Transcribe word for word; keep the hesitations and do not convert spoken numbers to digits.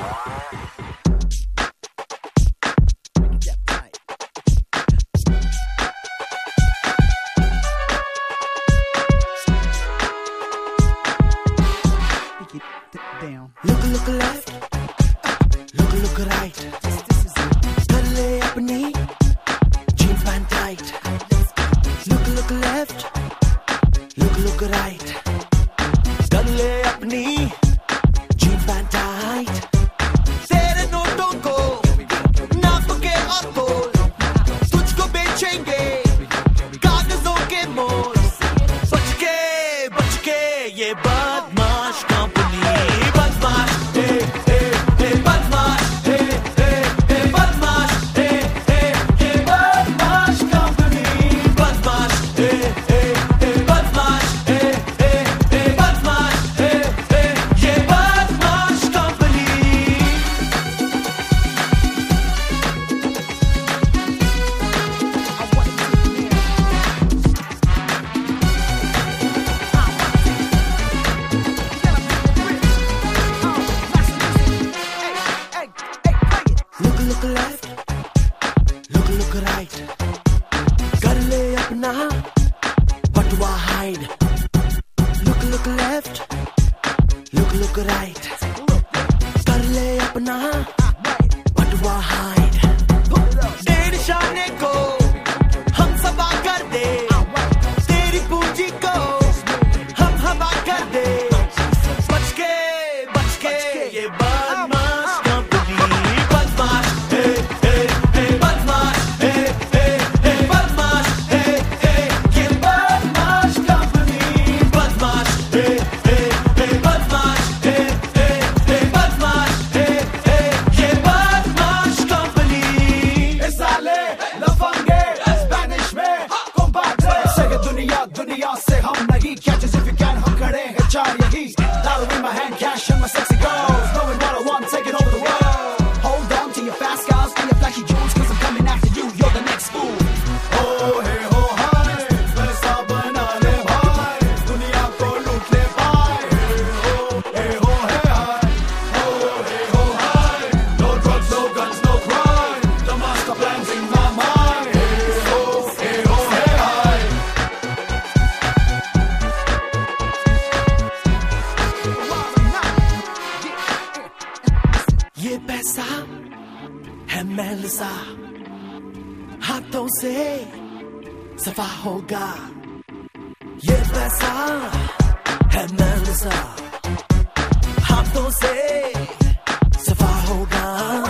Look, look left, look, look right. कर ले अपनी jeans pant tight. Look, look left, look, look right. कर ले अपनी jeans pant tight. तेरे नोटों को नाप के और तोल, तुझको बेचेंगे कागजों के मोल. बच के, बच के ये बदमाश company. Look left, look, look right. कर ले अपना बटुआ hide. Look, look left, look, look right. कर ले अपना बटुआ hide. डेढ़ शाने को हम सबा कर दे, तेरी पूंजी को हम हवा कर दे. बच के, बच के ये बदमाश कंपनी. दुनिया से हम नहीं catches if you can हम खड़े हैं चार यही. Dollar in my hand, cash and my sexy girls, knowing what I want, taking over the world. Hold on to your fast cars and your flashy jewels, cause I'm coming after you, you're the next fool. Oh hey ho hi, पैसा बना ले भाई, दुनिया को लूट ले भाई. Hey ho, hey ho hey hi, oh hey ho hi. No drugs, no guns, no crime, the master plan's in my mind. Hey ho, hey ho hey hi. ये पैसा है मैल सा, हाथों से सफा होगा. ये पैसा है मैल सा, हाथों से सफा होगा.